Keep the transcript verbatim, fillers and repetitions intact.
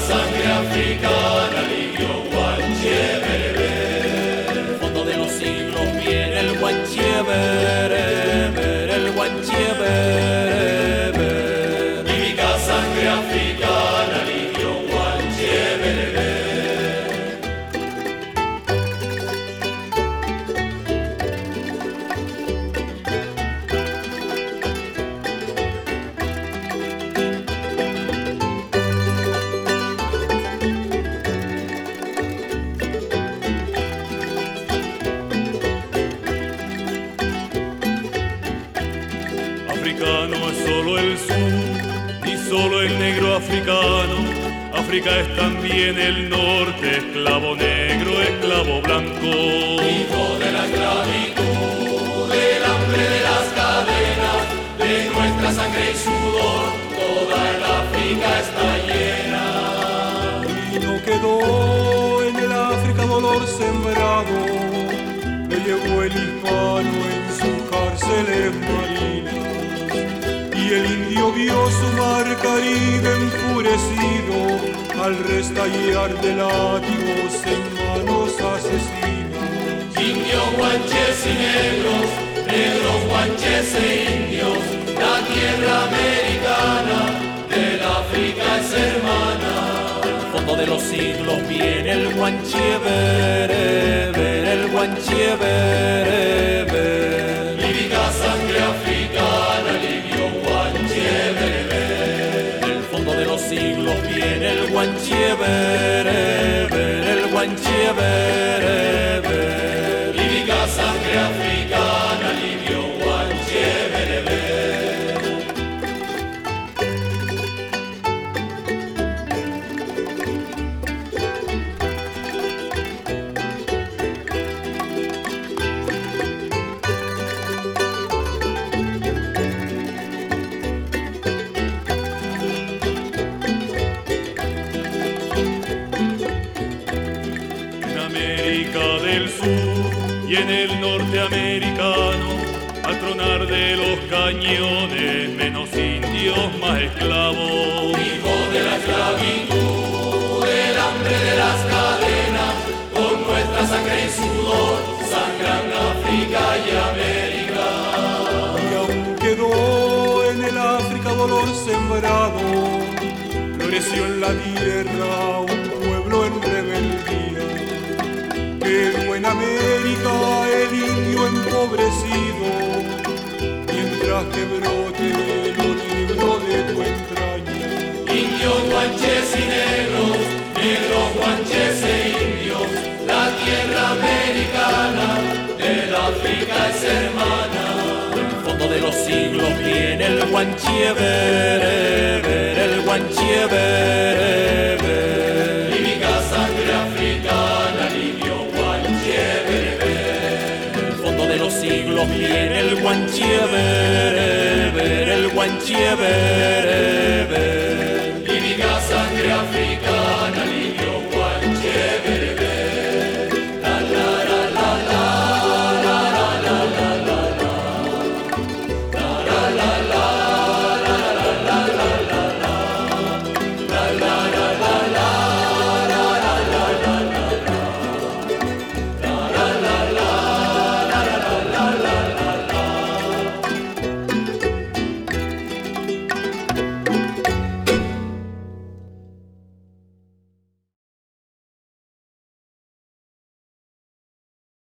sangre africana, limpio guanchevere. Del fondo de los siglos viene el guanchevere, el guanchevere. Típica sangre africana, limpio guanchevere. Africano es solo el sur, ni solo el negro africano. África es también el norte, esclavo negro, esclavo blanco. Hijo de la esclavitud, del hambre de las cadenas, de nuestra sangre y sudor, toda el África está llena. Y no quedó en el África dolor sembrado, le llevó el hispano en sus cárceles marinas. Y el indio vio su mar Caribe enfurecido al restallar de látigos en manos asesinas. Indios, guanches y negros, negros, guanches e indios, la tierra americana del África es hermana. Del fondo de los siglos viene el guanchevere, el guanchevere. Lírica sangre africana, livio guanchevere. Del fondo de los siglos viene el guanchevere, el guanchevere. Lírica sangre africana, livio guanchevere. Del sur y en el norte americano, al tronar de los cañones, menos indios, más esclavos. Hijo de la esclavitud, del hambre de las cadenas, con nuestra sangre y sudor, sangran África y América. Y aún quedó en el África dolor sembrado, floreció en la tierra un pueblo en rebeldía. Quedó en América el indio empobrecido, mientras que brote lo negro de tu entraña. Indios, guanches y negros, negros, guanches e indios, la tierra americana del África es hermana. Del fondo de los siglos viene el guanchevere, el guanchevere. Lírica sangre africana, livio guanchevere. Del fondo de los siglos viene el guanchevere, el guanchevere.